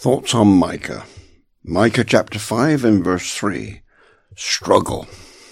Thoughts on Micah. Micah chapter 5 and verse 3. Struggle.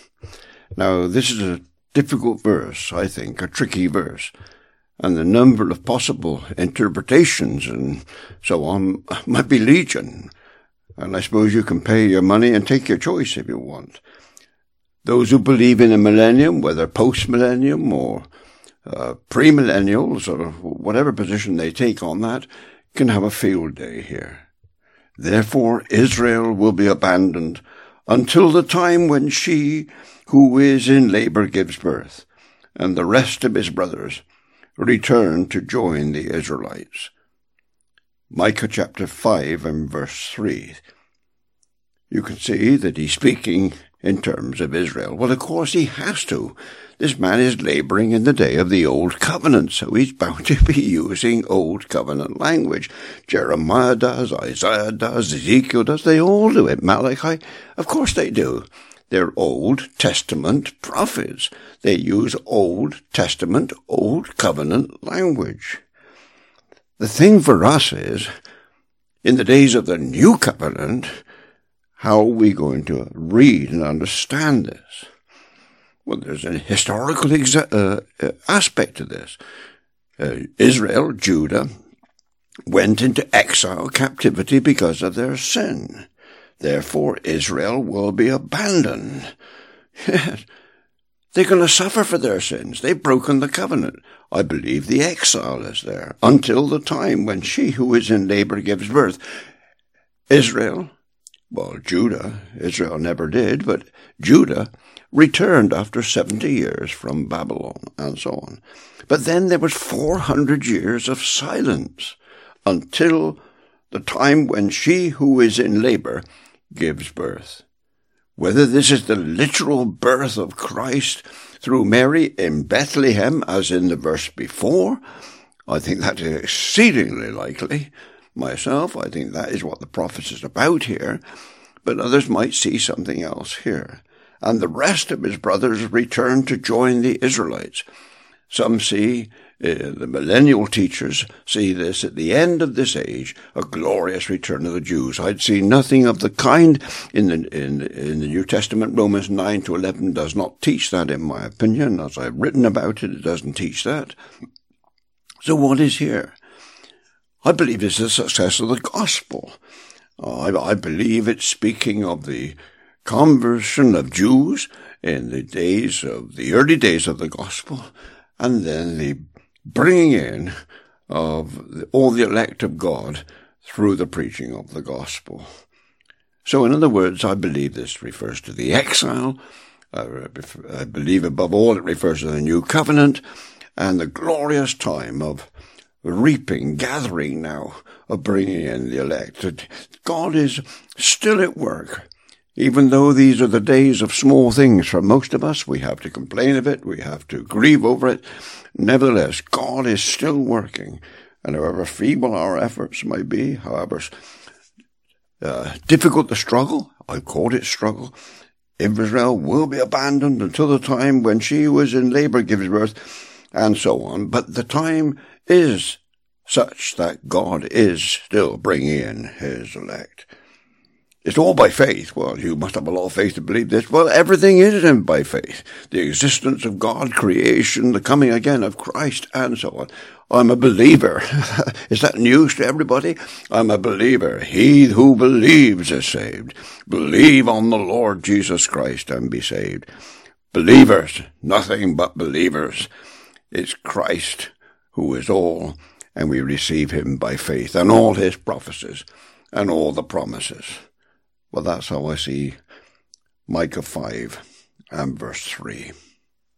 Now, this is a difficult verse, I think, a tricky verse, and the number of possible interpretations and so on might be legion. And I suppose you can pay your money and take your choice if you want. Those who believe in a millennium, whether post-millennium or premillennials or whatever position they take on that, can have a field day here. Therefore Israel will be abandoned until the time when she who is in labor gives birth, and the rest of his brothers return to join the Israelites. Micah chapter 5 and verse 3. You can see that he's speaking in terms of Israel. Well, of course he has to. This man is laboring in the day of the Old Covenant, so he's bound to be using Old Covenant language. Jeremiah does, Isaiah does, Ezekiel does, they all do it. Malachi, of course they do. They're Old Testament prophets. They use Old Testament, Old Covenant language. The thing for us is, in the days of the New Covenant, how are we going to read and understand this? Well, there's a historical aspect to this. Israel, Judah, went into exile, captivity because of their sin. Therefore, Israel will be abandoned. Yes, they're going to suffer for their sins. They've broken the covenant. I believe the exile is there until the time when she who is in labor gives birth. Israel, Judah, Israel never did, but Judah returned after 70 years from Babylon and so on. But then there was 400 years of silence until the time when she who is in labor gives birth. Whether this is the literal birth of Christ through Mary in Bethlehem, as in the verse before, I think that is exceedingly likely. Myself, I think that is what the prophet is about here, but others might see something else here. And the rest of his brothers return to join the Israelites. Some see, the millennial teachers see this at the end of this age, a glorious return of the Jews. I'd see nothing of the kind in the New Testament. Romans 9 to 11 does not teach that, in my opinion. As I've written about it, it doesn't teach that. So what is here? I believe it's the success of the gospel. I believe it's speaking of the conversion of Jews in the early days of the gospel, and then the bringing in of all the elect of God through the preaching of the gospel. So in other words, I believe this refers to the exile. I believe above all it refers to the new covenant and the glorious time of reaping, gathering now, of bringing in the elect. God is still at work. Even though these are the days of small things for most of us, we have to complain of it, we have to grieve over it. Nevertheless, God is still working. And however feeble our efforts may be, however difficult the struggle, I called it struggle, Israel will be abandoned until the time when she who is in labor gives birth, and so on. But the time is such that God is still bringing in his elect. It's all by faith. Well, you must have a lot of faith to believe this. Well, everything is in by faith. The existence of God, creation, the coming again of Christ, and so on. I'm a believer. Is that news to everybody? I'm a believer. He who believes is saved. Believe on the Lord Jesus Christ and be saved. Believers, nothing but believers. It's Christ who is all, and we receive him by faith, and all his prophecies, and all the promises. Well, that's how I see Micah 5 and verse 3.